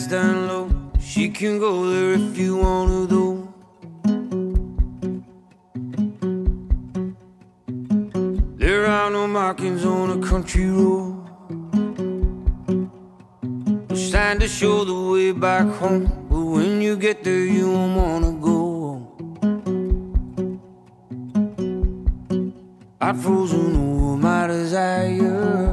down low. She can go there if you wanna though. There are no markings on a country road, no sign to show the way back home. But when you get there you won't wanna go. I'd frozen over my desire,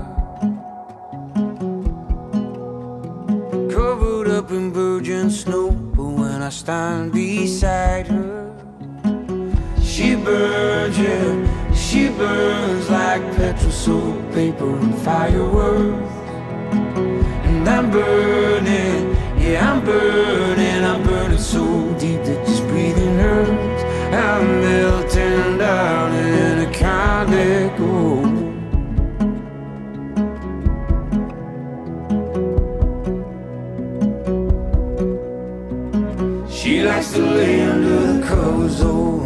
covered up in virgin snow. But when I stand beside her, she burns, yeah, she burns like petrol, soap, paper and fireworks. And I'm burning, yeah, I'm burning so deep that just breathing hurts. I'm melting down and I can't let go. She likes to lay under the covers, oh,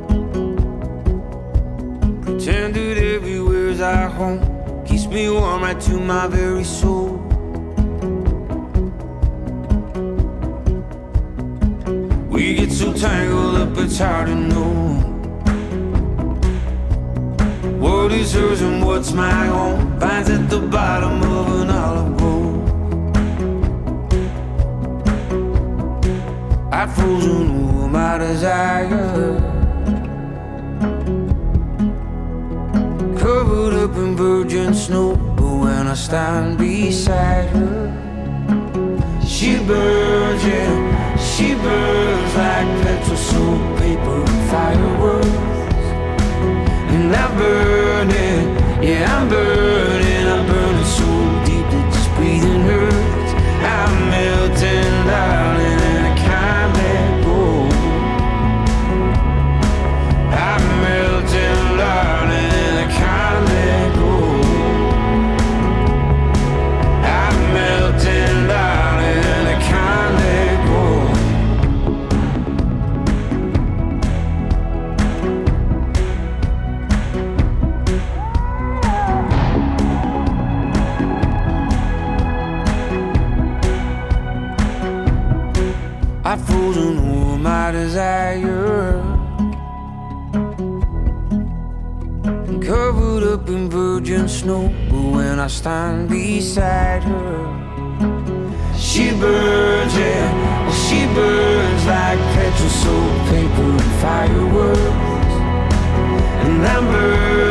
pretend that everywhere's our home, keeps me warm right to my very soul. We get so tangled up it's hard to know what is hers and what's my own. Finds at the bottom of an olive grove. I've frozen over my desire, covered up in virgin snow. But when I stand beside her, she burns, yeah, she burns like petrol, soap, paper and fireworks. And I'm burning, yeah, I'm burning so deep that just breathing hurts. I'm melting down and I can't let go. I'm melting down and I can't let go. I'm melting down and I can't let go. I've frozen over my desire, covered up in virgin snow. But when I stand beside her, she burns, yeah, she burns like petrol, soap, paper and fireworks. And I'm burning.